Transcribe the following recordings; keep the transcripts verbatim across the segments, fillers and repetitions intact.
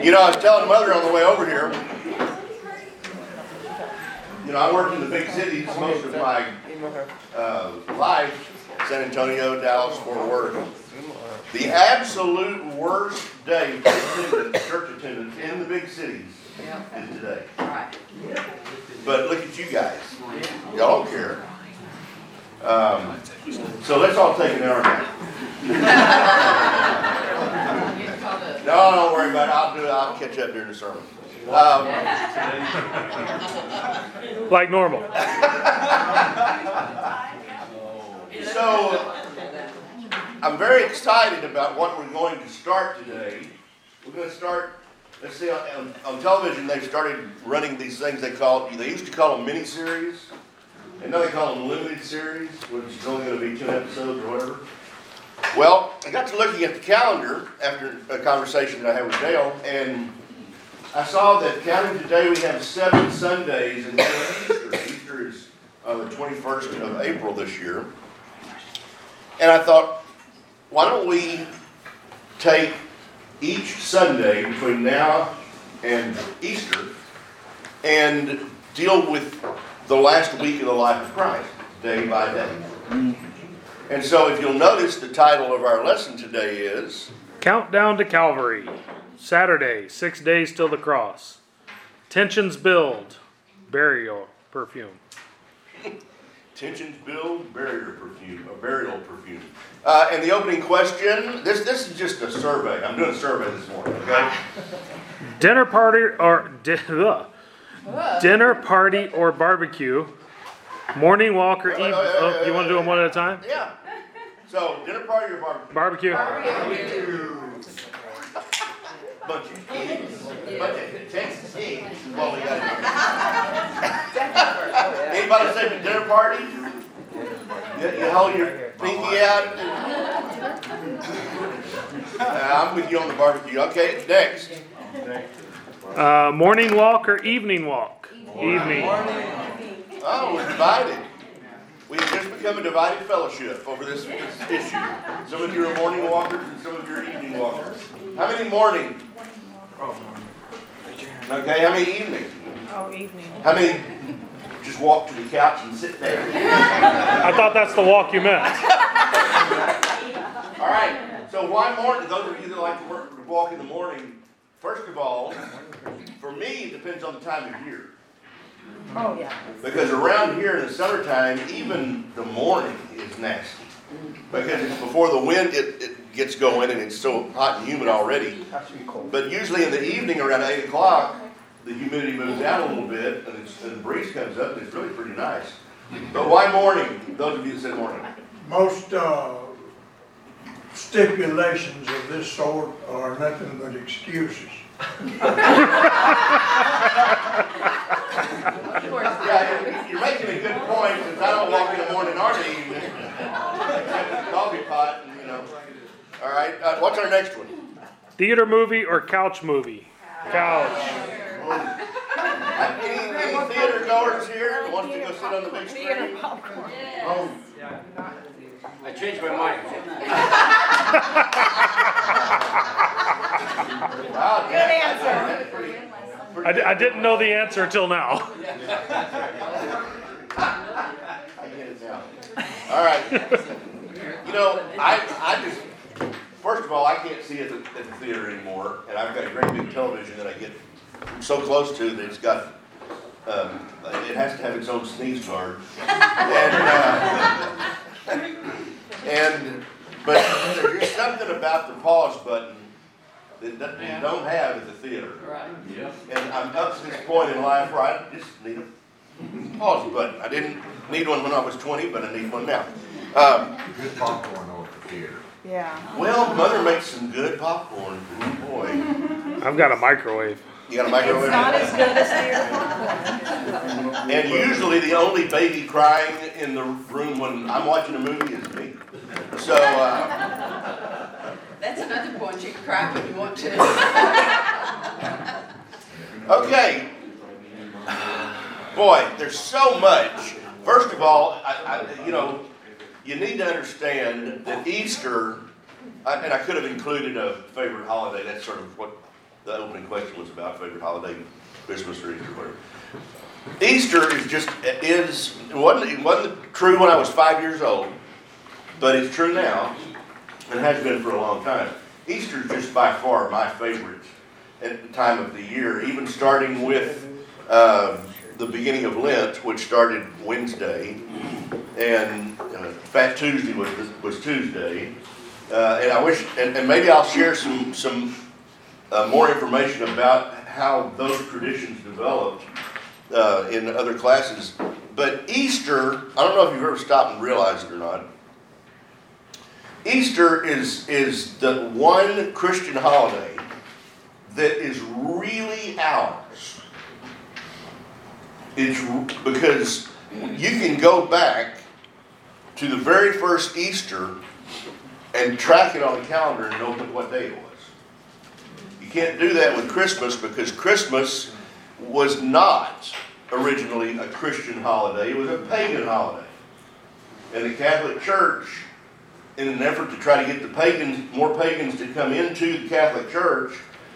You know, I was telling Mother on the way over here, you know, I work in the big cities most of my uh, life, San Antonio, Dallas, Fort Worth. The absolute worst day for attendance, church attendance in the big cities is today. But look at you guys. Y'all don't care. Um, so let's all take an hour nap. No, don't worry about it. I'll do it. I'll catch up during the sermon. Um, like normal. So, I'm very excited about what we're going to start today. We're going to start, let's see, on, on television they've started running these things they call, they used to call them mini-series, and now they call them limited series, which is only going to be ten episodes or whatever. Well, I got to looking at the calendar after a conversation that I had with Dale, and I saw that counting today we have seven Sundays until Easter. Easter is uh, the twenty-first of April this year. And I thought, why don't we take each Sunday between now and Easter and deal with the last week of the life of Christ, day by day. And so if you'll notice, the title of our lesson today is Countdown to Calvary. Saturday, six days till the cross. Tensions build. Burial perfume. Tensions build, barrier perfume, a burial perfume. Uh, and the opening question, this this is just a survey. I'm doing a survey this morning, okay? Dinner party or di- ugh. dinner party or barbecue. Morning walk or evening. Oh, you want to do them one at a time? Yeah. So, dinner party or barbecue? Barbecue. Barbecue. Bunch of pigs. Bunch of Texas pigs. Well, we got Anybody say the dinner party? You, you hold your pinky out. And, uh, I'm with you on the barbecue. Okay, next. Uh, morning walk or evening walk? Evening. Oh, we're divided. We've just become a divided fellowship over this, this issue. Some of you are morning walkers and some of you are evening walkers. How many morning? Okay, how many evening? Oh, evening. How many just walk to the couch and sit there? I thought that's the walk you meant. All right, so why morning? Those of you that like to work, to walk in the morning, first of all, for me, it depends on the time of year. Oh, yeah. Because around here in the summertime, even the morning is nasty. Because it's before the wind it, it gets going and it's so hot and humid already. But usually in the evening around eight o'clock, the humidity moves down a little bit and, it's, and the breeze comes up and it's really pretty nice. But why morning? Those of you that said morning. Most uh, stipulations of this sort are nothing but excuses. Yeah, you're making a good point since I don't walk in the morning or the evening. Except with the coffee pot, and, you know. All right, uh, what's our next one? Theater movie or couch movie? Couch. Any, any theater goers here that wants to go sit on the big screen? Oh. I changed my mind. Wow, Good answer. Pretty, pretty I, d- I didn't know the answer until now. I get it now. All right. You know, I, I just, first of all, I can't see it at the, at the theater anymore, and I've got a great big television that I get so close to that it's got, um, it has to have its own sneeze guard. And, uh, and but there's something about the pause button that, that you don't have at the theater. Right. Yeah. And I'm up to this point in life where I just need a pause button. I didn't need one when I was twenty, but I need one now. Um, Good popcorn over the theater. Yeah. well, Mother makes some good popcorn. Good boy. I've got a microwave. You got a microwave? It's not as good as theater popcorn. And usually the only baby crying in the room when I'm watching a movie is me. So, uh, That's another point. You can cry when you want to. okay. Boy, there's so much. First of all, I, I, you know, you need to understand that Easter, I, and I could have included a favorite holiday. That's sort of what the opening question was about favorite holiday, Christmas or Easter, whatever. Easter is just, is, it wasn't, it wasn't true when I was five years old, but it's true now, and has been for a long time. Easter is just by far my favorite at the time of the year, even starting with uh, the beginning of Lent, which started Wednesday, and uh, Fat Tuesday was, was Tuesday. Uh, and I wish, and, and maybe I'll share some, some uh, more information about how those traditions developed uh, in other classes. But Easter, I don't know if you've ever stopped and realized it or not. Easter is, is the one Christian holiday that is really ours. It's because you can go back to the very first Easter and track it on the calendar and know what day it was. You can't do that with Christmas because Christmas was not originally a Christian holiday. It was a pagan holiday. And the Catholic Church, in an effort to try to get the pagans, more pagans to come into the Catholic Church,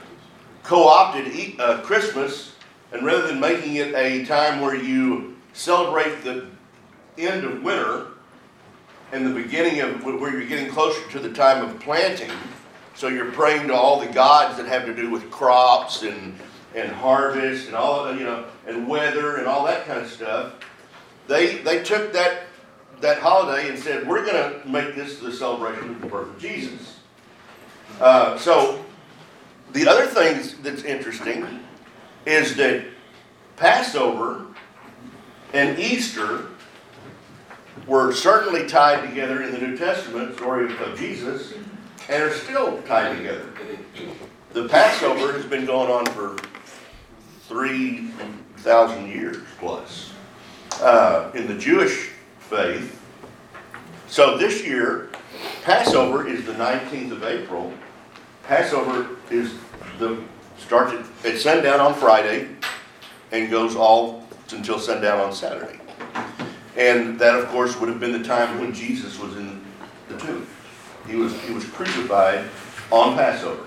co-opted uh, Christmas, and rather than making it a time where you celebrate the end of winter and the beginning of where you're getting closer to the time of planting, so you're praying to all the gods that have to do with crops and and harvest and all, you know, and weather and all that kind of stuff. They they took that that holiday and said, we're going to make this the celebration of the birth of Jesus. Uh, so the other thing that's interesting is that Passover and Easter were certainly tied together in the New Testament story of Jesus, and are still tied together. The Passover has been going on for three thousand years plus uh, in the Jewish faith. So this year, Passover is the nineteenth of April. Passover is the starts at, at sundown on Friday and goes all until sundown on Saturday. And that, of course, would have been the time when Jesus was in the tomb. He was he was crucified on Passover.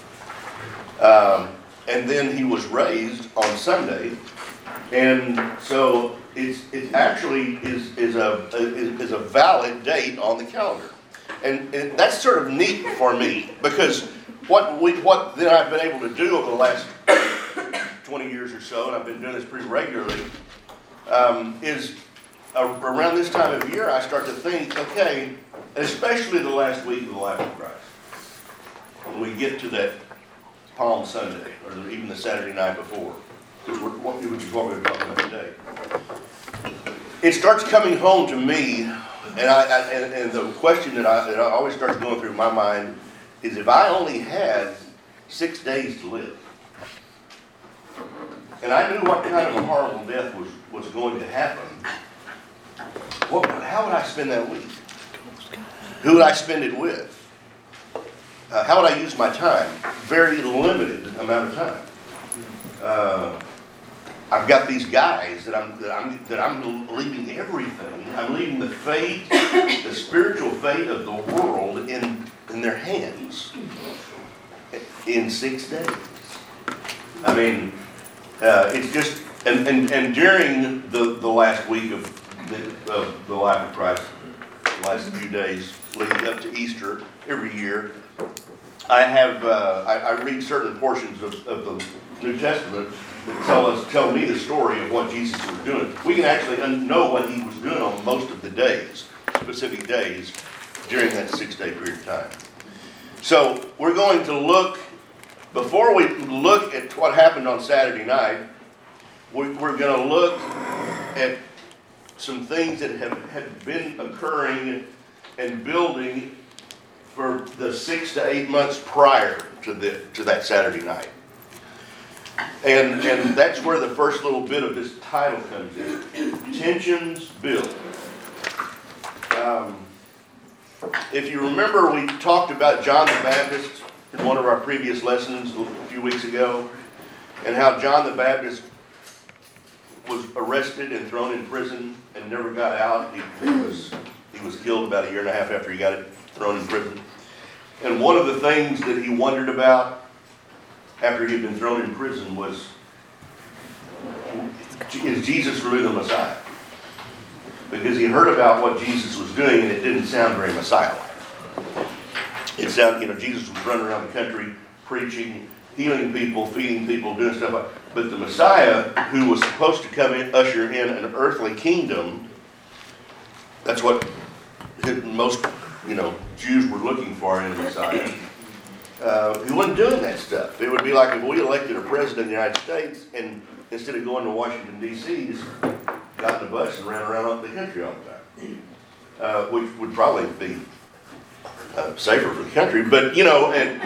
Um, and then he was raised on Sunday. And so it's it actually is is a is, is a valid date on the calendar. And, and that's sort of neat for me, because what we what then I've been able to do over the last twenty years or so, and I've been doing this pretty regularly, um, is uh, around this time of year I start to think, okay, especially the last week of the life of Christ, when we get to that Palm Sunday, or even the Saturday night before, which, we're, which is what we're talking about today. It starts coming home to me, and, I, I, and, and the question that I, that I always starts going through my mind is, if I only had six days to live, and I knew what kind of a horrible death was, was going to happen, what, how would I spend that week? Who would I spend it with? Uh, how would I use my time? Very limited amount of time. Uh, I've got these guys that I'm that I'm that I'm leaving everything. I'm leaving the fate, the spiritual fate of the world in in their hands in six days. I mean, uh, it's just and, and, and during the, the last week of the, of the life of Christ, the last few days leading up to Easter every year, I have uh, I, I read certain portions of, of the New Testament that tell us tell me the story of what Jesus was doing. We can actually know what he was doing on most of the days, specific days, during that six-day period of time. So we're going to look, before we look at what happened on Saturday night, we, we're going to look at some things that have had been occurring and building for the six to eight months prior to the to that Saturday night. And and that's where the first little bit of this title comes in. Tensions build. Um, if you remember, we talked about John the Baptist in one of our previous lessons a few weeks ago, and how John the Baptist was arrested and thrown in prison and never got out. He, he was he was killed about a year and a half after he got it, thrown in prison. And one of the things that he wondered about after he'd been thrown in prison was, is Jesus really the Messiah? Because he heard about what Jesus was doing and it didn't sound very Messiah-like. It sounded, you know, Jesus was running around the country preaching, healing people, feeding people, doing stuff like that. But the Messiah, who was supposed to come in, usher in an earthly kingdom, that's what most, you know, Jews were looking for in a Messiah. Uh, he wasn't doing that stuff. It would be like if we elected a president of the United States and instead of going to Washington, D C, just got in a bus and ran around the country all the time. Uh, which would probably be uh, safer for the country, but, you know, and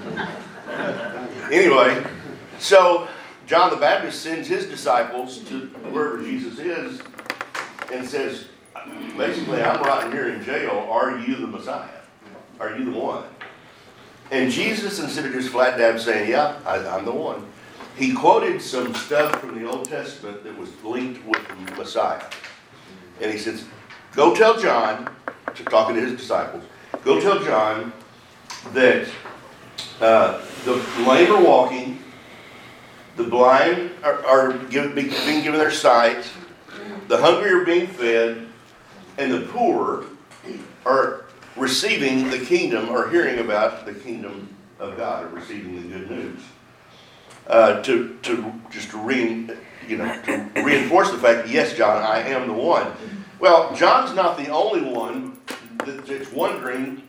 anyway, so John the Baptist sends his disciples to wherever Jesus is and says, basically, I'm rotting here in jail. Are you the Messiah? Are you the one? And Jesus, instead of just flat dab saying, yeah, I, I'm the one, he quoted some stuff from the Old Testament that was linked with the Messiah. And he says, go tell John, to talking to his disciples, go tell John that uh, the lame are walking, the blind are, are give, being given their sight, the hungry are being fed, and the poor are receiving the kingdom or hearing about the kingdom of God or receiving the good news. Uh, to to just to, re, you know, to reinforce the fact that, yes, John, I am the one. Well, John's not the only one that's wondering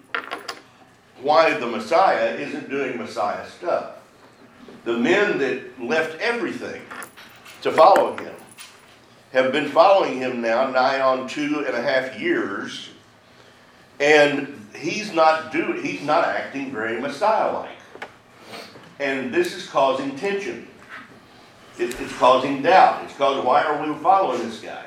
why the Messiah isn't doing Messiah stuff. The men that left everything to follow him have been following him now nigh on two and a half years, and he's not doing, he's not acting very Messiah-like. And this is causing tension. It, it's causing doubt. It's causing, why are we following this guy?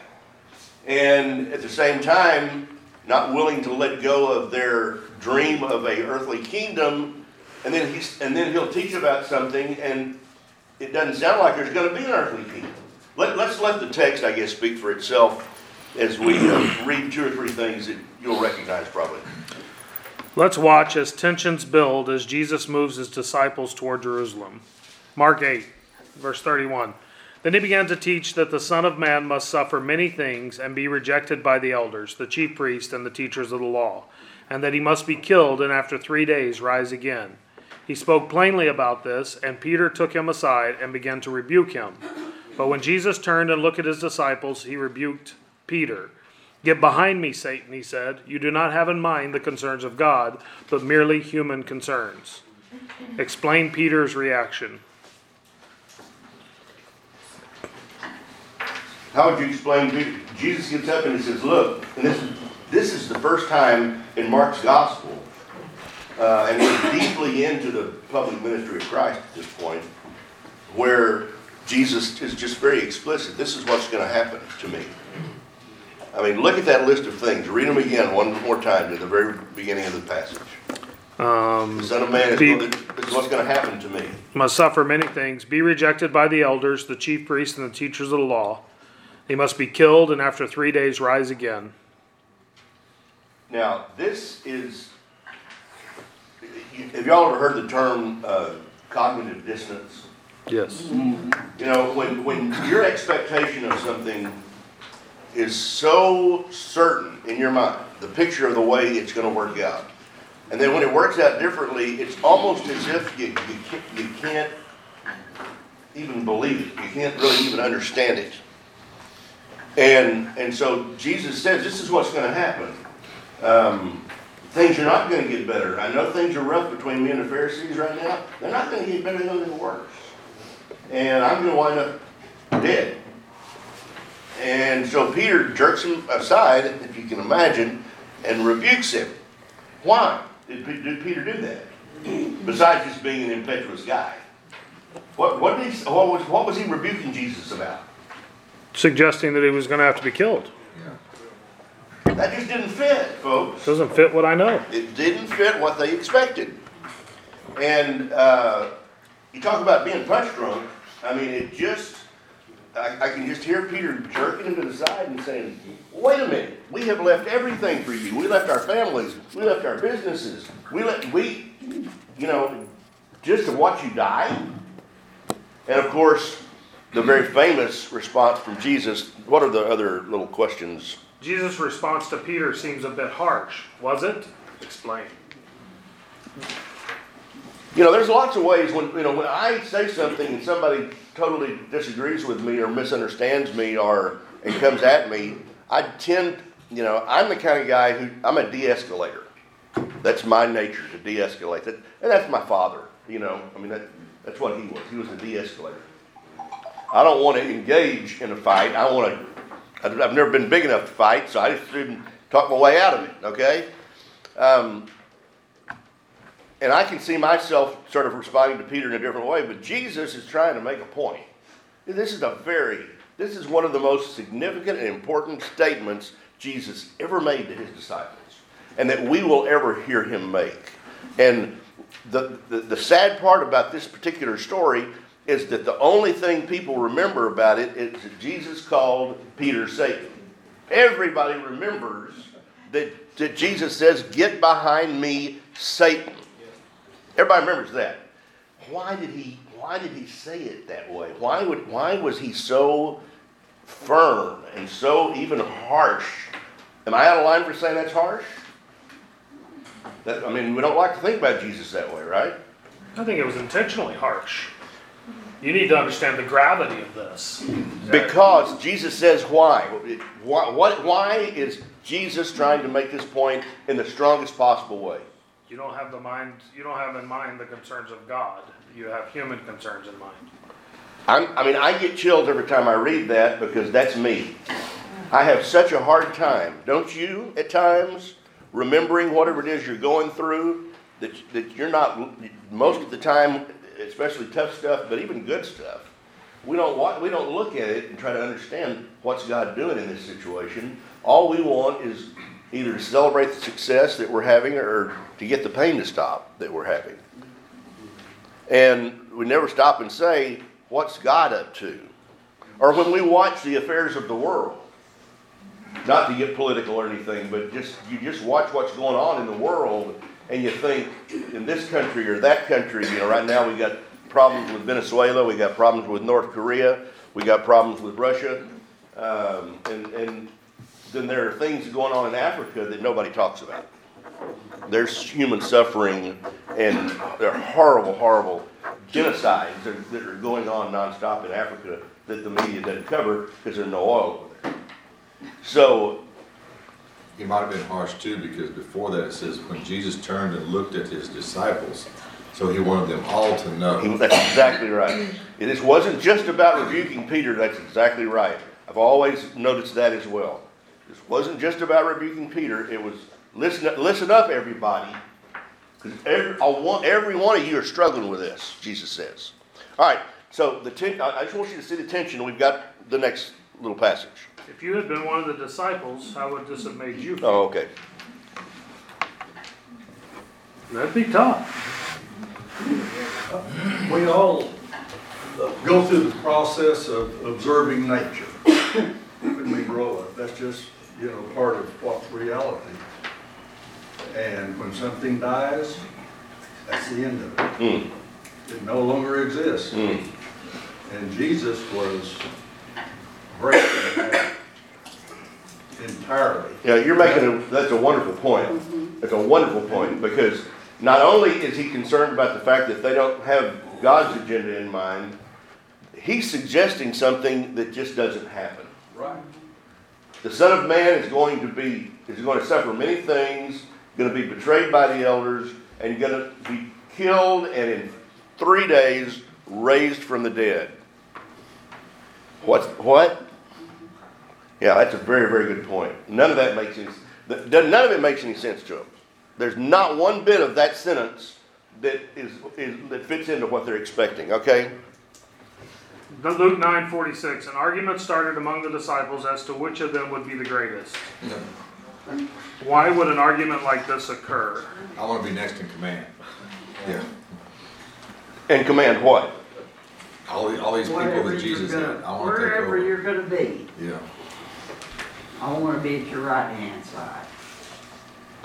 And at the same time, not willing to let go of their dream of a earthly kingdom, and then he's and then he'll teach about something, and it doesn't sound like there's going to be an earthly kingdom. Let, let's let the text, I guess, speak for itself as we uh, read two or three things that you'll recognize probably. Let's watch as tensions build as Jesus moves his disciples toward Jerusalem. Mark eight, verse thirty-one. Then he began to teach that the Son of Man must suffer many things and be rejected by the elders, the chief priests, and the teachers of the law, and that he must be killed and after three days rise again. He spoke plainly about this, and Peter took him aside and began to rebuke him. But when Jesus turned and looked at his disciples, he rebuked Peter. Get behind me, Satan, he said. You do not have in mind the concerns of God, but merely human concerns. Explain Peter's reaction. How would you explain Peter? Jesus gets up and he says, look, and this, this is the first time in Mark's gospel, uh, and we're deeply into the public ministry of Christ at this point, where Jesus is just very explicit. This is what's going to happen to me. I mean, look at that list of things. Read them again one more time to the very beginning of the passage. Um, The Son of Man is, be, going to, is what's going to happen to me. Must suffer many things, be rejected by the elders, the chief priests, and the teachers of the law. He must be killed and after three days rise again. Now, this is, have y'all ever heard the term uh, cognitive dissonance? Yes. You know, when, when your expectation of something is so certain in your mind, the picture of the way it's going to work out, and then when it works out differently, it's almost as if you, you, can't, you can't even believe it. You can't really even understand it. And and so Jesus says, this is what's going to happen. Um, things are not going to get better. I know things are rough between me and the Pharisees right now. They're not going to get better, they're going to get worse. And I'm going to wind up dead. And so Peter jerks him aside, if you can imagine, and rebukes him. Why did, did Peter do that? Besides just being an impetuous guy. What, what, did he, what, was, what was he rebuking Jesus about? Suggesting that he was going to have to be killed. That just didn't fit, folks. Doesn't fit what I know. It didn't fit what they expected. And uh, you talk about being punch drunk. I mean, it just, I, I can just hear Peter jerking him to the side and saying, wait a minute, we have left everything for you. We left our families. We left our businesses. We let, we, you know, just to watch you die? And of course, the very famous response from Jesus. What are the other little questions? Jesus' response to Peter seems a bit harsh. Was it? Explain. You know, there's lots of ways when, you know, when I say something and somebody totally disagrees with me or misunderstands me or and comes at me, I tend, you know, I'm the kind of guy who, I'm a de-escalator. That's my nature, to de-escalate. That, and that's my father, you know. I mean, that, that's what he was. He was a de-escalator. I don't want to engage in a fight. I want to, I've I've never been big enough to fight, so I just didn't talk my way out of it, okay? Um, and I can see myself sort of responding to Peter in a different way, but Jesus is trying to make a point. This is a very, this is one of the most significant and important statements Jesus ever made to his disciples, and that we will ever hear him make. And the, the, the sad part about this particular story is that the only thing people remember about it is that Jesus called Peter Satan. Everybody remembers that, that Jesus says, "Get behind me, Satan." Everybody remembers that. Why did he, why did he say it that way? Why would, why was he so firm and so even harsh? Am I out of line for saying that's harsh? That, I mean, we don't like to think about Jesus that way, right? I think it was intentionally harsh. You need to understand the gravity of this. Because Jesus says why. Why, what, why is Jesus trying to make this point in the strongest possible way? You don't have the mind. You don't have in mind the concerns of God. You have human concerns in mind. I'm, I mean, I get chills every time I read that because that's me. I have such a hard time, don't you, at times, remembering whatever it is you're going through, that, that you're not, most of the time, especially tough stuff, but even good stuff, we don't want, we don't look at it and try to understand what's God doing in this situation. All we want is either to celebrate the success that we're having or to get the pain to stop that we're having. And we never stop and say, what's God up to? Or when we watch the affairs of the world, not to get political or anything, but just you just watch what's going on in the world and you think in this country or that country, you know, right now we got problems with Venezuela, we got problems with North Korea, we got problems with Russia, um, and, and then there are things going on in Africa that nobody talks about. There's human suffering and there are horrible, horrible genocides that, that are going on nonstop in Africa that the media doesn't cover because there's no oil over there. So, He might have been harsh too, because before that it says, when Jesus turned and looked at his disciples, so he wanted them all to know. he, that's exactly right. This wasn't just about rebuking Peter, that's exactly right. I've always noticed that as well. This wasn't just about rebuking Peter, it was, listen, listen up everybody, because every, I want, every one of you are struggling with this, Jesus says. All right, so the ten, I just want you to see the tension. We've got the next little passage. If you had been one of the disciples, how would this have made you feel? Oh, okay. That'd be tough. We all go through the process of observing nature when we grow up. That's just, you know, part of what's reality. And when something dies, that's the end of it. Mm. It no longer exists. Mm. And Jesus was breaking that entirely. Yeah, you're making a, that's a wonderful point. That's a wonderful point because not only is he concerned about the fact that they don't have God's agenda in mind, he's suggesting something that just doesn't happen. Right. The Son of Man is going to be, is going to suffer many things, going to be betrayed by the elders, and going to be killed and in three days raised from the dead. What's, what? Yeah, that's a very, very good point. None of that makes any none of it makes any sense to them. There's not one bit of that sentence that is, is that fits into what they're expecting. Okay. Luke nine forty-six. An argument started among the disciples as to which of them would be the greatest. Why would an argument like this occur? I want to be next in command. Yeah. And command what? All, the, all these people Wherever that Jesus you're had, gonna, I want to take wherever over. you're going to be, Yeah. I want to be at your right hand side.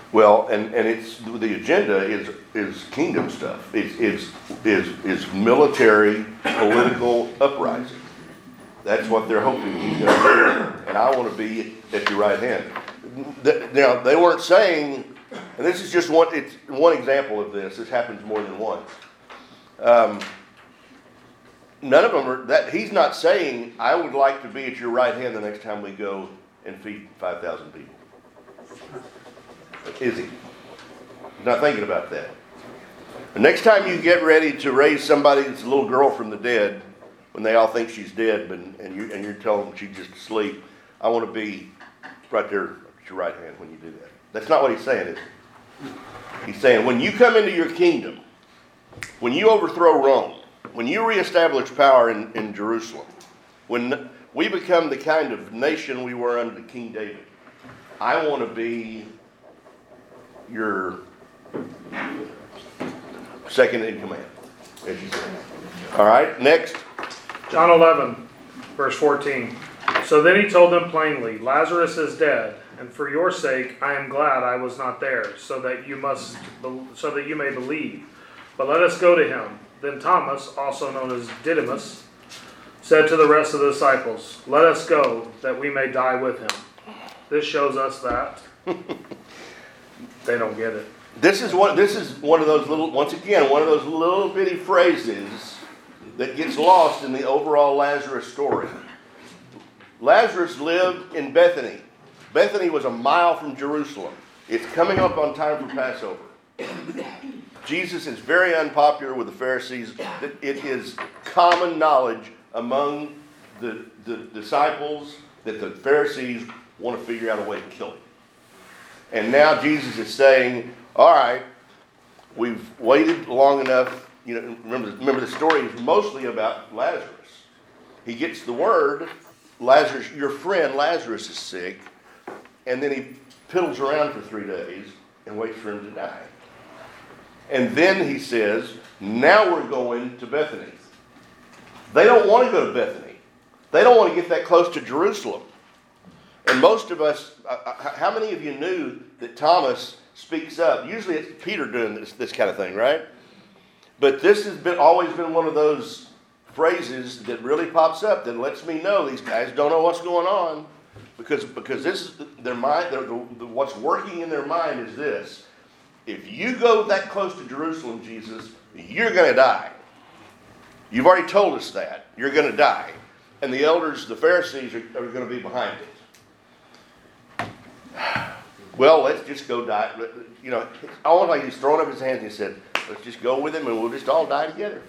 Well, and, and it's, the agenda is, is kingdom stuff. It's, it's, is, is military, political uprising. That's what they're hoping he's going to do. And I want to be at your right hand. Th- Now, they weren't saying, and this is just one, it's one example of this. This happens more than once. Um, none of them are, that, he's not saying, I would like to be at your right hand the next time we go and feed five thousand people. Is he? He's not thinking about that. The next time you get ready to raise somebody that's a little girl from the dead, when they all think she's dead, but, and, you, and you're telling them she's just asleep, I want to be right there at your right hand when you do that. That's not what he's saying, is he? He's saying, when you come into your kingdom, when you overthrow Rome, when you reestablish power in, in Jerusalem, when we become the kind of nation we were under King David, I want to be your second in command, as you said. All right, next. John eleven, verse fourteen. So then he told them plainly, Lazarus is dead, and for your sake I am glad I was not there, so that you must, so that you may believe. But let us go to him. Then Thomas, also known as Didymus, said to the rest of the disciples, let us go, that we may die with him. This shows us that they don't get it. This is one. This is one of those little. Once again, one of those little bitty phrases that gets lost in the overall Lazarus story. Lazarus lived in Bethany. Bethany was a mile from Jerusalem. It's coming up on time for Passover. Jesus is very unpopular with the Pharisees. It is common knowledge among the, the disciples that the Pharisees want to figure out a way to kill him. And now Jesus is saying, all right, we've waited long enough. You know, remember, remember the story is mostly about Lazarus. He gets the word, Lazarus, your friend Lazarus is sick, and then he piddles around for three days and waits for him to die. And then he says, now we're going to Bethany. They don't want to go to Bethany. They don't want to get that close to Jerusalem. And most of us, uh, how many of you knew that Thomas speaks up? Usually it's Peter doing this, this kind of thing, right? But this has been always been one of those phrases that really pops up that lets me know these guys don't know what's going on, because because this is their mind. Their, the, the, what's working in their mind is this: if you go that close to Jerusalem, Jesus, you're going to die. You've already told us that you're going to die, and the elders, the Pharisees, are, are going to be behind it. Well, let's just go die. You know, it's almost like he's throwing up his hands and he said, let's just go with him and we'll just all die together.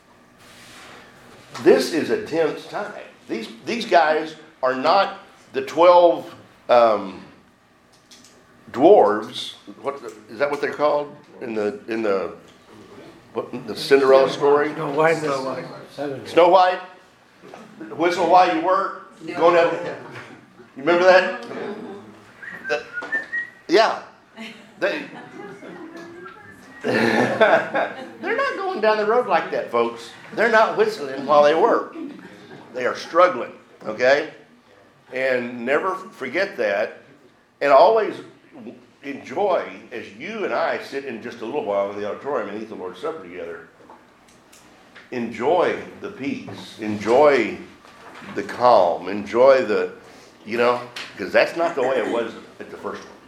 This is a tense time. These these guys are not the twelve um, dwarves. What is that? What they're called in the in the what, the Cinderella story? Snow White, Snow White. Snow White. Whistle while you work. Going out. You remember that? That yeah. They. They're not going down the road like that, folks. They're not whistling while they work. They are struggling, okay? And never forget that. And always enjoy, as you and I sit in just a little while in the auditorium and eat the Lord's Supper together, enjoy the peace. Enjoy the calm. Enjoy the, you know, because that's not the way it was at the first one.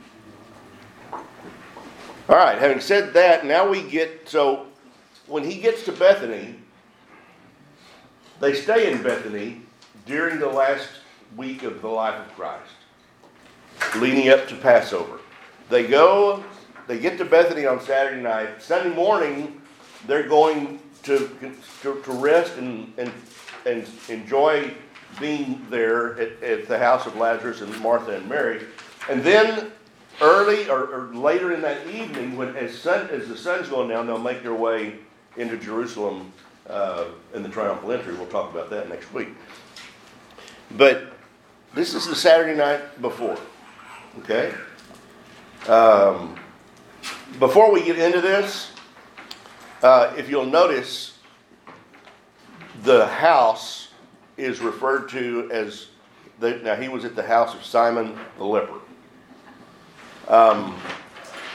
All right, having said that, now we get, so when he gets to Bethany, they stay in Bethany during the last week of the life of Christ, leading up to Passover. They go, they get to Bethany on Saturday night. Sunday morning, they're going to, to, to rest and, and, and enjoy being there at, at the house of Lazarus and Martha and Mary. And then early or, or later in that evening, when as, sun, as the sun's going down, they'll make their way into Jerusalem uh, in the triumphal entry. We'll talk about that next week. But this is the Saturday night before. Okay? Um, before we get into this, uh, if you'll notice, the house is referred to as, the, now he was at the house of Simon the leper. Um,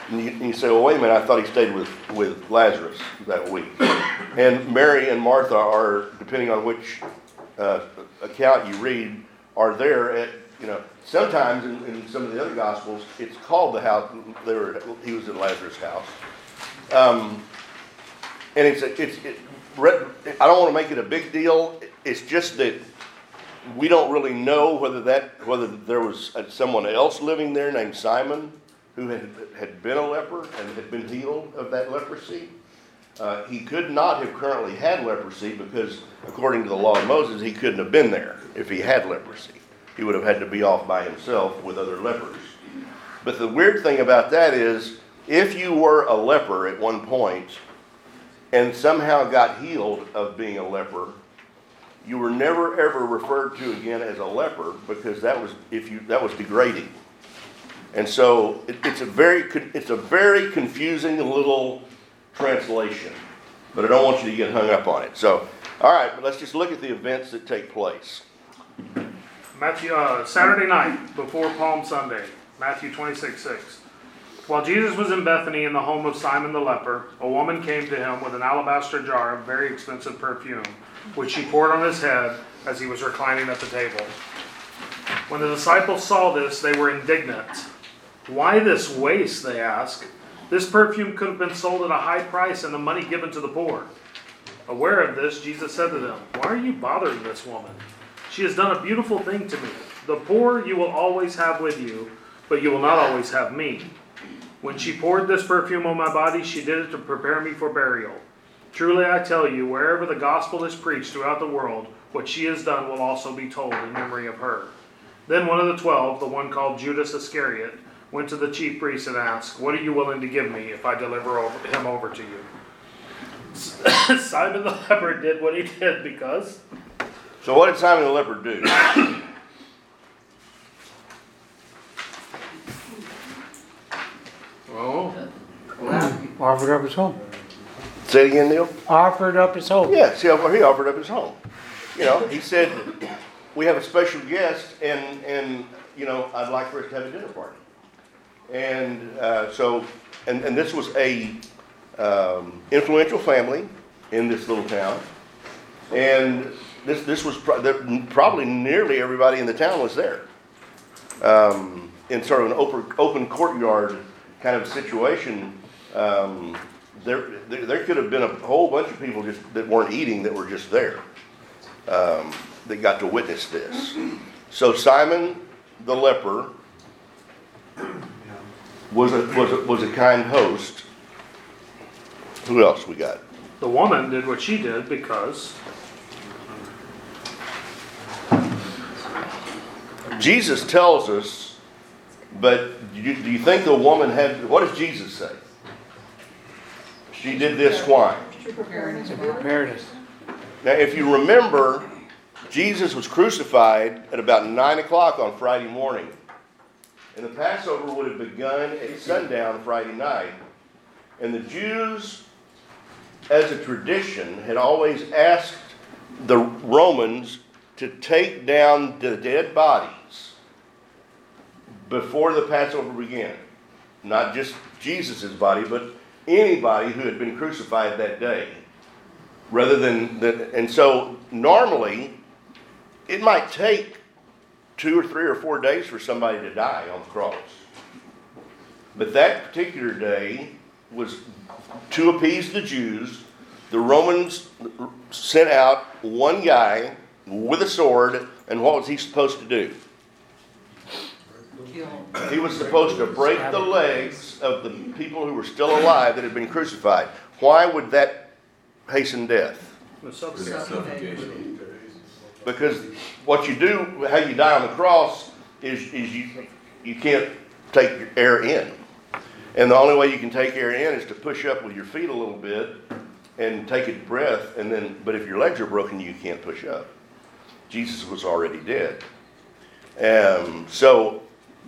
And you, and you say, well, wait a minute, I thought he stayed with, with Lazarus that week. And Mary and Martha are, depending on which uh, account you read, are there at, you know, sometimes in, in some of the other Gospels, it's called the house, they were, he was in Lazarus' house. Um, and it's, a, it's it, I don't want to make it a big deal. It's just that we don't really know whether that, whether there was someone else living there named Simon who had, had been a leper and had been healed of that leprosy. Uh, he could not have currently had leprosy because, according to the law of Moses, he couldn't have been there if he had leprosy. He would have had to be off by himself with other lepers. But the weird thing about that is, if you were a leper at one point and somehow got healed of being a leper, you were never ever referred to again as a leper because that was if you that was degrading. And so it, it's a very it's a very confusing little translation, but I don't want you to get hung up on it. So, all right, but let's just look at the events that take place. Matthew, uh, Saturday night before Palm Sunday, Matthew twenty-six six. While Jesus was in Bethany in the home of Simon the leper, a woman came to him with an alabaster jar of very expensive perfume, which she poured on his head as he was reclining at the table. When the disciples saw this, they were indignant. Why this waste, they asked. This perfume could have been sold at a high price and the money given to the poor. Aware of this, Jesus said to them, why are you bothering this woman? She has done a beautiful thing to me. The poor you will always have with you, but you will not always have me. When she poured this perfume on my body, she did it to prepare me for burial. Truly I tell you, wherever the gospel is preached throughout the world, what she has done will also be told in memory of her. Then one of the twelve, the one called Judas Iscariot, went to the chief priests and asked, what are you willing to give me if I deliver over, him over to you? Simon the leper did what he did because... So what did Simon the leper do? Oh, Offered up his home. Say it again, Neil. Offered up his home. Yeah, see, he offered up his home. You know, he said, we have a special guest, and, and you know, I'd like for us to have a dinner party. And uh, so, and, and this was a um, influential family in this little town. And this this was pro- probably nearly everybody in the town was there. Um, in sort of an open, open courtyard kind of situation, um, there, there there could have been a whole bunch of people just that weren't eating that were just there um, that got to witness this. So Simon the leper was a was a, was a kind host. Who else we got? the woman did what she did because... Jesus tells us, but do you, do you think the woman had, what does Jesus say? She did this why? Prepared us. Now, if you remember, Jesus was crucified at about nine o'clock on Friday morning. And the Passover would have begun at sundown Friday night. And the Jews, as a tradition, had always asked the Romans to take down the dead bodies before the Passover began. Not just Jesus' body, but anybody who had been crucified that day. Rather than, the, and so normally, it might take two or three or four days for somebody to die on the cross. But that particular day was to appease the Jews. The Romans sent out one guy with a sword, and what was he supposed to do? He was supposed to break the legs of the people who were still alive that had been crucified. Why would that hasten death? Suffocation. Because what you do, how you die on the cross, is, is you you can't take air in. And the only way you can take air in is to push up with your feet a little bit and take a breath, and then, but if your legs are broken, you can't push up. Jesus was already dead. Um, so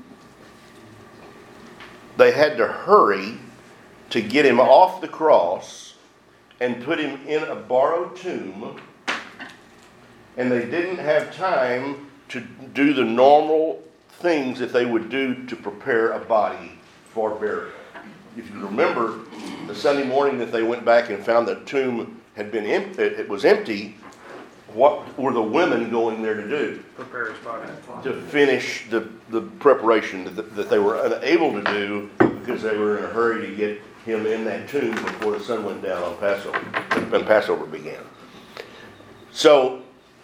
they had to hurry to get him off the cross and put him in a borrowed tomb. And they didn't have time to do the normal things that they would do to prepare a body for burial. if you remember, the Sunday morning that they went back and found the tomb had been empty, it was empty, what were the women going there to do? Prepare his body. To finish the, the preparation that, that they were unable to do because they were in a hurry to get him in that tomb before the sun went down on Passover, when Passover began. So,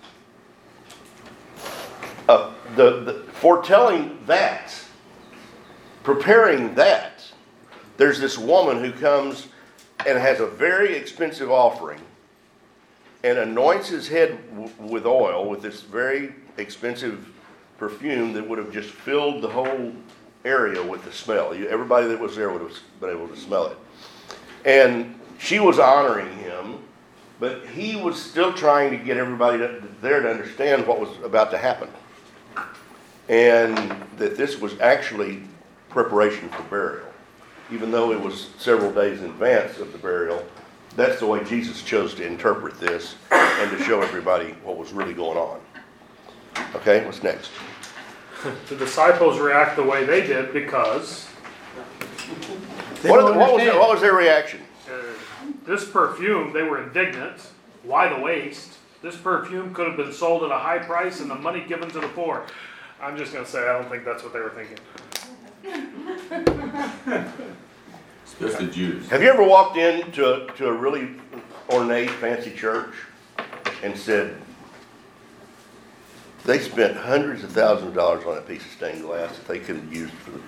uh, the, the foretelling that, preparing that, there's this woman who comes and has a very expensive offering and anoints his head w- with oil, with this very expensive perfume that would have just filled the whole area with the smell. You, everybody that was there would have been able to smell it. And she was honoring him, but he was still trying to get everybody to, there to understand what was about to happen. And that this was actually preparation for burial. Even though it was several days in advance of the burial, that's the way Jesus chose to interpret this and to show everybody what was really going on. Okay, what's next? The disciples react the way they did because They What, don't what, was their, understand. what was their reaction? uh, this perfume, they were indignant. Why the waste? This perfume could have been sold at a high price and the money given to the poor. I'm just going to say I don't think that's what they were thinking. Especially Judas. Have you ever walked into a, to a really ornate, fancy church and said, they spent hundreds of thousands of dollars on a piece of stained glass that they could have used for the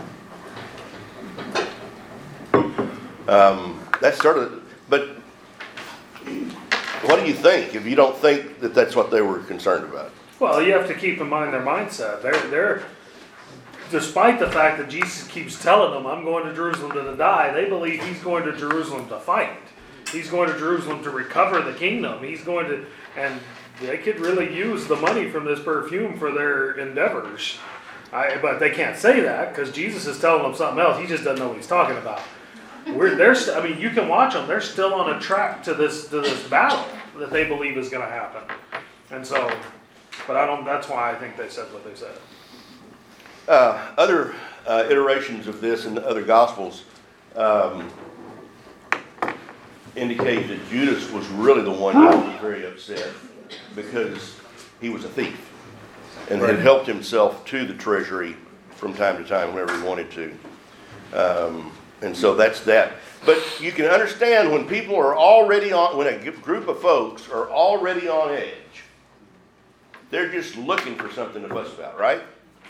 poor? Um, that started, but what do you think if you don't think that that's what they were concerned about? Well, you have to keep in mind their mindset. They're, they're, despite the fact that Jesus keeps telling them, I'm going to Jerusalem to die, they believe he's going to Jerusalem to fight. He's going to Jerusalem to recover the kingdom. He's going to, and they could really use the money from this perfume for their endeavors. I, but they can't say that because Jesus is telling them something else. He just doesn't know what he's talking about. We're, they're st- I mean, you can watch them. They're still on a track to this to this battle that they believe is going to happen. And so, but I don't. That's why I think they said what they said. Uh, other uh, iterations of this in the other Gospels um, indicate that Judas was really the one that was very upset because he was a thief and had helped himself to the treasury from time to time whenever he wanted to. Um, and so that's that. But you can understand when people are already on, when a group of folks are already on edge, they're just looking for something to fuss about, right?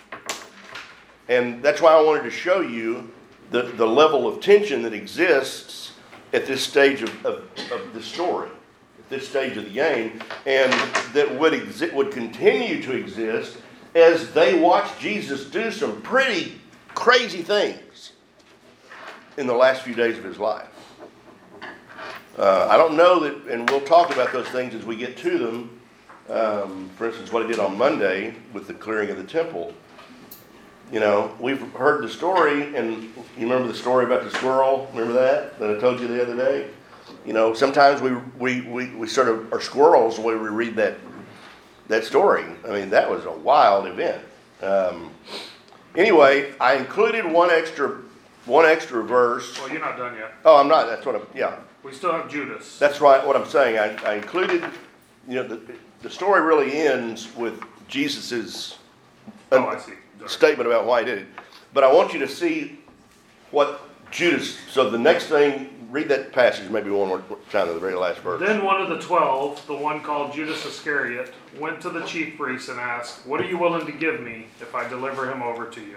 And that's why I wanted to show you the, the level of tension that exists at this stage of, of, of the story, at this stage of the game, and that would exi- would continue to exist as they watch Jesus do some pretty crazy things in the last few days of his life. Uh, I don't know that, and we'll talk about those things as we get to them. Um, for instance, what he did on Monday with the clearing of the temple. You know, we've heard the story, and you remember the story about the squirrel? Remember that, that I told you the other day? You know, sometimes we we, we, we sort of are squirrels when we read that that story. I mean, that was a wild event. Um, anyway, I included one extra one extra verse. Well, you're not done yet. Oh, I'm not. That's what I'm. Yeah, We still have Judas. that's right. What I'm saying. I, I included. You know, the the story really ends with Jesus's. Oh, I see. Sorry. Statement about why he did it. But I want you to see what Judas, so the next thing, read that passage maybe one more time to the very last verse. Then one of the twelve, the one called Judas Iscariot, went to the chief priests and asked, "What are you willing to give me if I deliver him over to you?"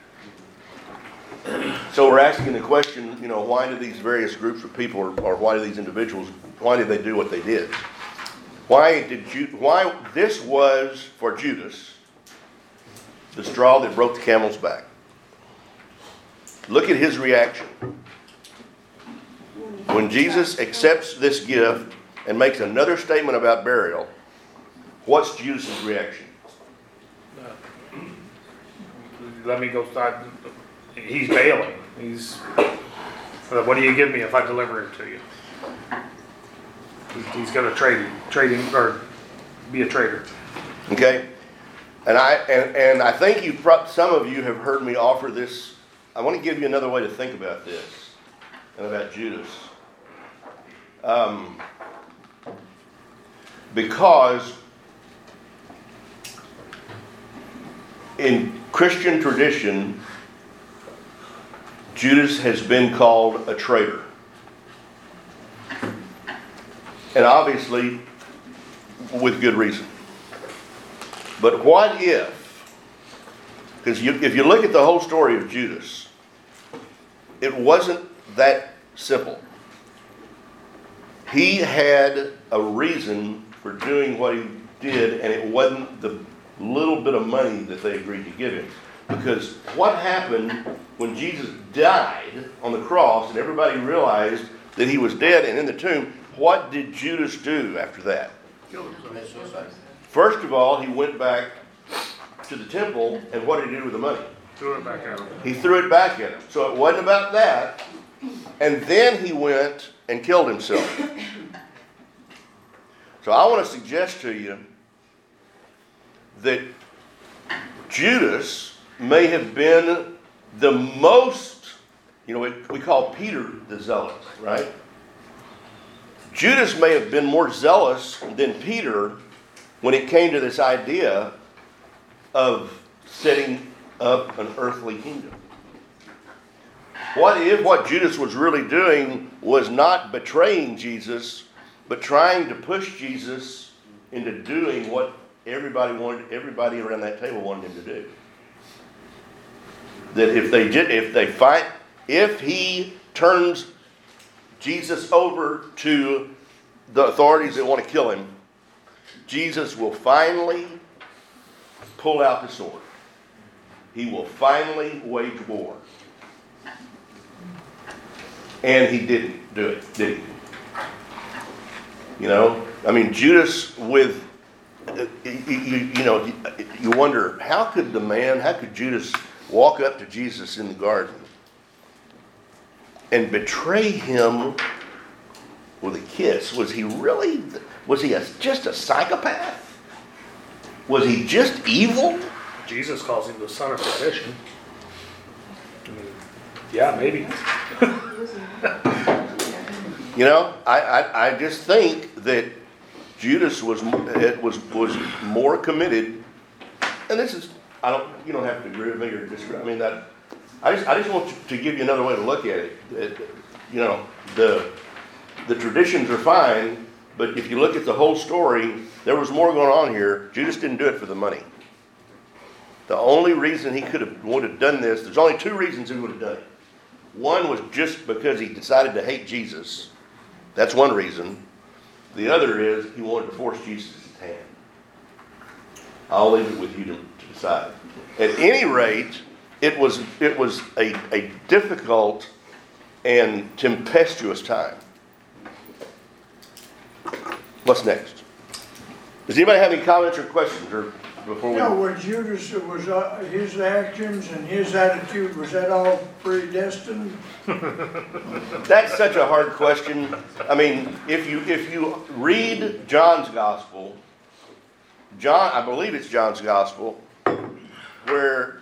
So we're asking the question, you know, why do these various groups of people, or, or why do these individuals, why did they do what they did? Why did you, why, this was for Judas, the straw that broke the camel's back. Look at his reaction. When Jesus accepts this gift and makes another statement about burial, what's Judas' reaction? Let me go start. He's bailing. He's. What do you give me if I deliver it to you? He's, he's going to trade, trading or be a traitor. Okay? And I and, and I think you pro- some of you have heard me offer this I want to give you another way to think about this and about Judas. Um, because in Christian tradition, Judas has been called a traitor. And obviously, with good reason. But what if, because if you look at the whole story of Judas, it wasn't that simple. He had a reason for doing what he did, and it wasn't the little bit of money that they agreed to give him. Because what happened when Jesus died on the cross and everybody realized that he was dead and in the tomb, what did Judas do after that? First of all, he went back to the temple, and what did he do with the money? Threw it back at him. He threw it back at him. So it wasn't about that. And then he went and killed himself. So I want to suggest to you that Judas may have been the most, you know, we, we call Peter the zealot, right? Judas may have been more zealous than Peter when it came to this idea of setting up an earthly kingdom. What if what Judas was really doing was not betraying Jesus, but trying to push Jesus into doing what everybody wanted, everybody around that table wanted him to do? That if they did, if they fight, if he turns Jesus over to the authorities that want to kill him, Jesus will finally pull out the sword. He will finally wage war. And he didn't do it, did he? You know, I mean, Judas with, you, you, you know, you wonder, how could the man, how could Judas walk up to Jesus in the garden and betray him with a kiss? Was he really, was he a, just a psychopath? Was he just evil? Jesus calls him the son of perdition. I mean, yeah, maybe. You know, I, I, I just think that Judas was it was was more committed, and this is I don't you don't have to agree with me or disagree. I mean that I just I just want to give you another way to look at it. It you know the the traditions are fine, but if you look at the whole story, there was more going on here. Judas didn't do it for the money. The only reason he could have would have done this, there's only two reasons he would have done it. One was just because he decided to hate Jesus. That's one reason. The other is he wanted to force Jesus' hand. I'll leave it with you to, to decide. At any rate, it was it was a, a difficult and tempestuous time. What's next? Does anybody have any comments or questions, or before we? No, was Judas, was uh, his actions and his attitude, was that all predestined? That's such a hard question. I mean, if you if you read John's gospel, John, I believe it's John's gospel, where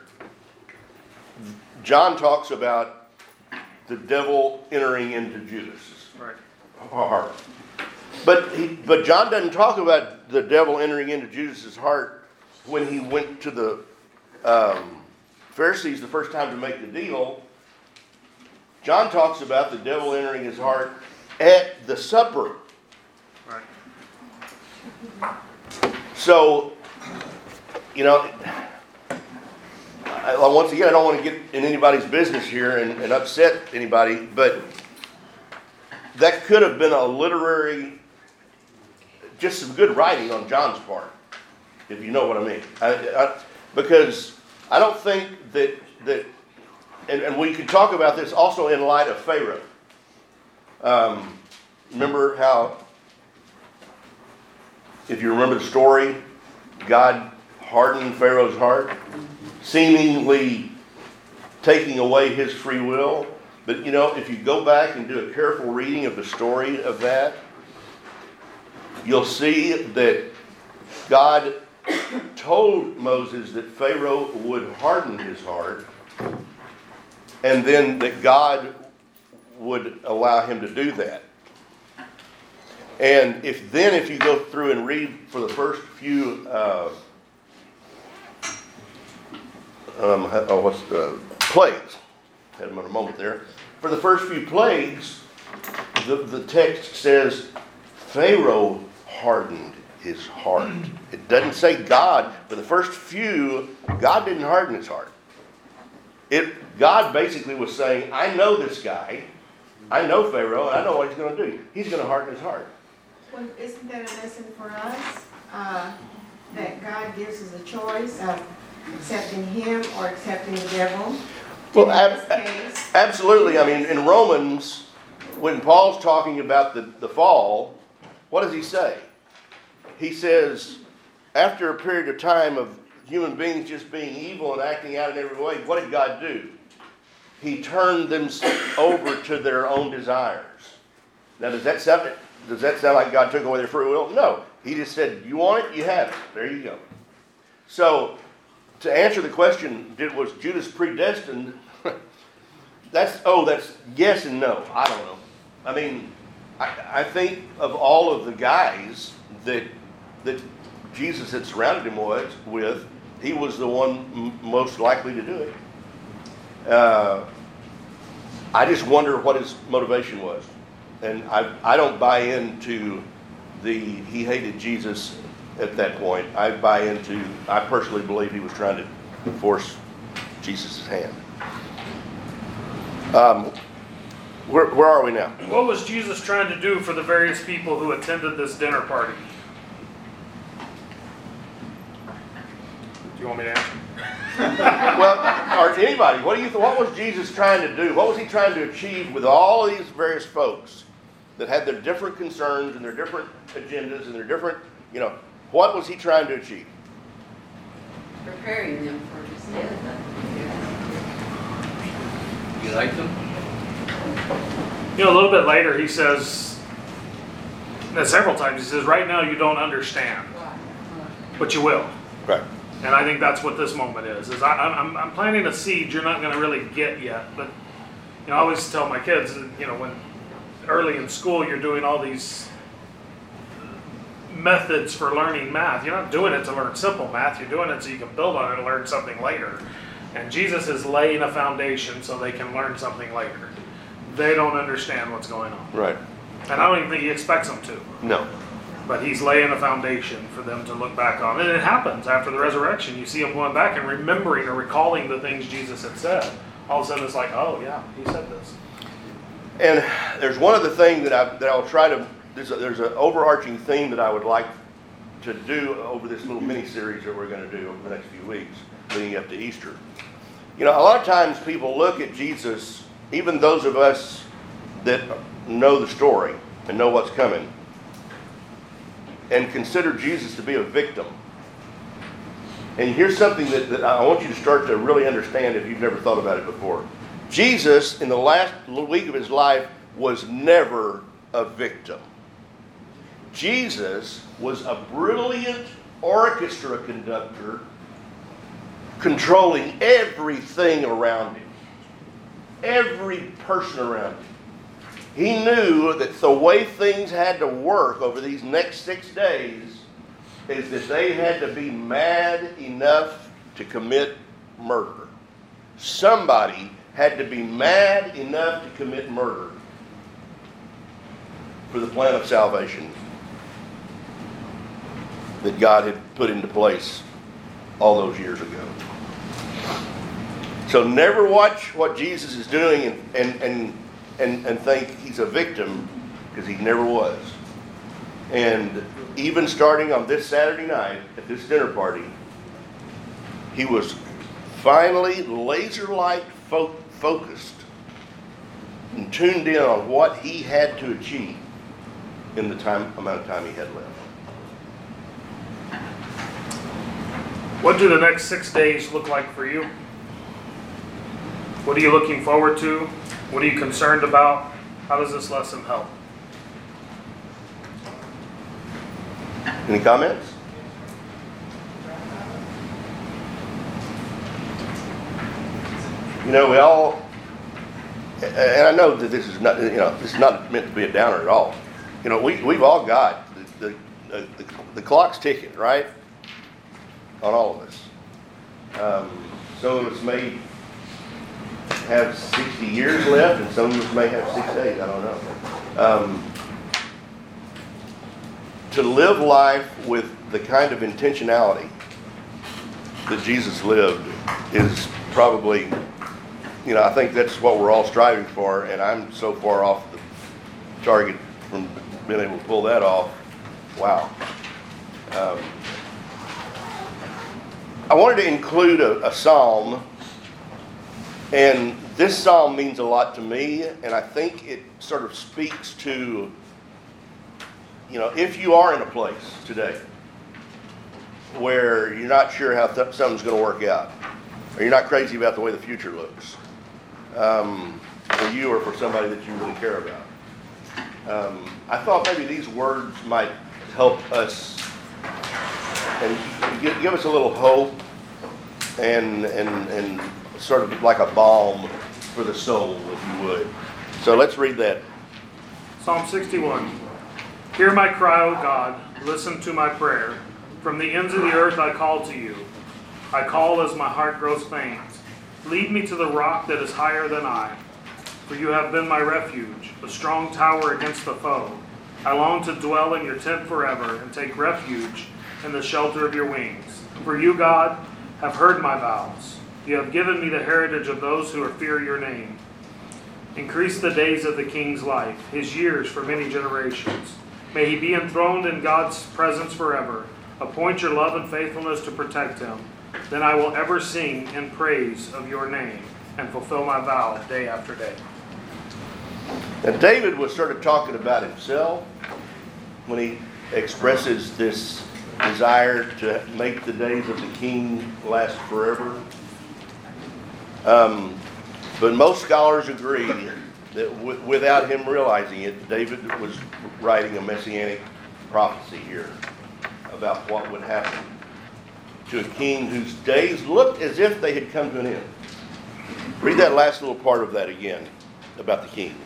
John talks about the devil entering into Judas' Right. heart. But he, but John doesn't talk about the devil entering into Judas' heart when he went to the um, Pharisees the first time to make the deal. John talks about the devil entering his heart at the supper. Right. So, you know, I, once again, I don't want to get in anybody's business here and, and upset anybody, but that could have been a literary, just some good writing on John's part, if you know what I mean. I, I, because I don't think that, that and, and we could talk about this also in light of Pharaoh. Um, remember how, if you remember the story, God hardened Pharaoh's heart, seemingly taking away his free will. But you know, if you go back and do a careful reading of the story of that, you'll see that God told Moses that Pharaoh would harden his heart and then that God would allow him to do that. And if then if you go through and read for the first few, uh, um, oh, what's the plagues? Had them in a moment there. For the first few plagues, the, the text says Pharaoh hardened his heart. It doesn't say God. For the first few, God didn't harden his heart. It God basically was saying, I know this guy. I know Pharaoh, and I know what he's going to do. He's going to harden his heart. Well, isn't that a lesson for us? Uh, that God gives us a choice of accepting him or accepting the devil? Well, In ab- this case, absolutely. I mean, in Romans, when Paul's talking about the, the fall, what does he say? He says, after a period of time of human beings just being evil and acting out in every way, what did God do? He turned them over to their own desires. Now, does that sound, does that sound like God took away their free will? No. He just said, you want it, you have it. There you go. So, to answer the question, did, was Judas predestined? that's, oh, that's yes and no. I don't know. I mean, I, I think of all of the guys that that Jesus had surrounded him with, with he was the one m- most likely to do it. Uh, I just wonder what his motivation was. And I, I don't buy into the, he hated Jesus at that point. I buy into, I personally believe he was trying to force Jesus' hand. Um, where, where are we now? What was Jesus trying to do for the various people who attended this dinner party? Do you want me to answer? Well, or anybody, what do you? Th- what was Jesus trying to do? What was he trying to achieve with all of these various folks that had their different concerns and their different agendas and their different, you know, what was he trying to achieve? Preparing them for his death. You like them? You know, a little bit later he says, and several times he says, right now you don't understand, but you will. Right. And I think that's what this moment is. Is I, I'm, I'm planting a seed you're not going to really get yet. But you know, I always tell my kids, you know, when early in school you're doing all these methods for learning math. You're not doing it to learn simple math. You're doing it so you can build on it and learn something later. And Jesus is laying a foundation so they can learn something later. They don't understand what's going on. Right. And I don't even think he expects them to. No. But he's laying a foundation for them to look back on. And it happens after the resurrection. You see them going back and remembering or recalling the things Jesus had said. All of a sudden it's like, oh yeah, he said this. And there's one other thing that I that I'll try to. There's a, there's an overarching theme that I would like to do over this little mini series that we're going to do over the next few weeks, leading up to Easter. You know, a lot of times people look at Jesus, even those of us that know the story and know what's coming, and consider Jesus to be a victim. And here's something that, that I want you to start to really understand if you've never thought about it before. Jesus, in the last week of his life, was never a victim. Jesus was a brilliant orchestra conductor controlling everything around him. Every person around him. He knew that the way things had to work over these next six days is that they had to be mad enough to commit murder. Somebody had to be mad enough to commit murder for the plan of salvation that God had put into place all those years ago. So never watch what Jesus is doing and and and And, and think he's a victim, because he never was. And even starting on this Saturday night at this dinner party, he was finally laser-like fo- focused and tuned in on what he had to achieve in the time amount of time he had left. What do the next six days look like for you? What are you looking forward to? What are you concerned about? How does this lesson help? Any comments? You know, we all and I know that this is not, you know, this is not meant to be a downer at all. You know, we, we've all got, the, the, the, the clock's ticking, right? On all of us. Um, some of us may have sixty years left, and some of us may have six days, I don't know. Um, to live life with the kind of intentionality that Jesus lived is probably, you know, I think that's what we're all striving for, and I'm so far off the target from being able to pull that off. Wow. Um, I wanted to include a, a psalm, and this psalm means a lot to me, and I think it sort of speaks to, you know, if you are in a place today where you're not sure how th- something's going to work out, or you're not crazy about the way the future looks, um, for you or for somebody that you really care about. Um, I thought maybe these words might help us and give, give us a little hope and, and, and sort of like a balm for the soul, if you would. So let's read that. Psalm sixty-one. Hear my cry, O God. Listen to my prayer. From the ends of the earth I call to you. I call as my heart grows faint. Lead me to the rock that is higher than I. For you have been my refuge, a strong tower against the foe. I long to dwell in your tent forever and take refuge in the shelter of your wings. For you, God, have heard my vows. You have given me the heritage of those who fear your name. Increase the days of the king's life, his years for many generations. May he be enthroned in God's presence forever. Appoint your love and faithfulness to protect him. Then I will ever sing in praise of your name and fulfill my vow day after day. Now, David was sort of talking about himself when he expresses this desire to make the days of the king last forever. Um, but most scholars agree that w- without him realizing it, David was writing a messianic prophecy here about what would happen to a king whose days looked as if they had come to an end. Read that last little part of that again about the king.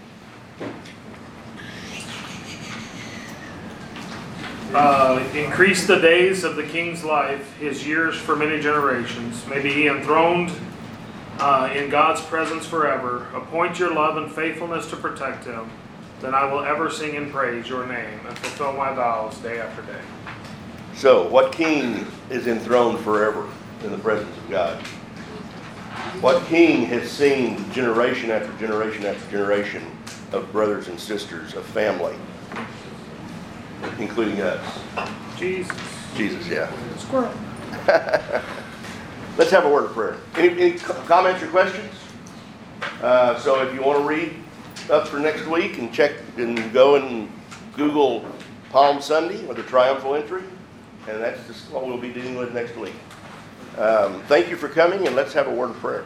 Uh, increase the days of the king's life, his years for many generations. May be he enthroned uh, in God's presence forever. Appoint your love and faithfulness to protect him. Then I will ever sing and praise your name and fulfill my vows day after day. So, what king is enthroned forever in the presence of God? What king has seen generation after generation after generation of brothers and sisters, of family, including us? Jesus. Jesus, yeah. Squirrel. Let's have a word of prayer. Any, any comments or questions? Uh, so if you want to read up for next week and check and go and Google Palm Sunday or the triumphal entry, and that's just what we'll be dealing with next week. Um, thank you for coming, and let's have a word of prayer.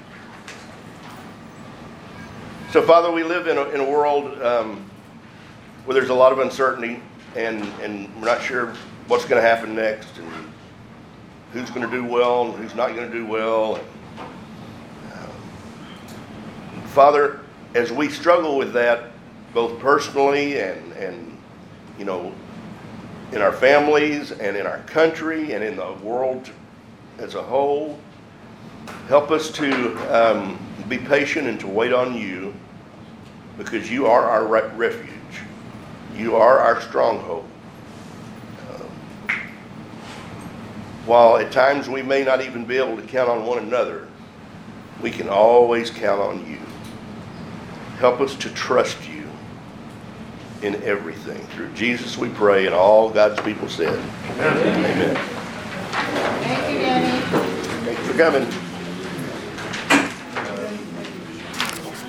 So, Father, we live in a, in a world um, where there's a lot of uncertainty, and, and we're not sure what's going to happen next, and who's going to do well and who's not going to do well. And, uh, Father, as we struggle with that, both personally and, and you know, in our families and in our country and in the world as a whole, help us to um, be patient and to wait on you, because you are our re- refuge. You are our stronghold. Um, while at times we may not even be able to count on one another, we can always count on you. Help us to trust you in everything. Through Jesus we pray, and all God's people said. Amen. Thank you, Danny. Thanks for coming.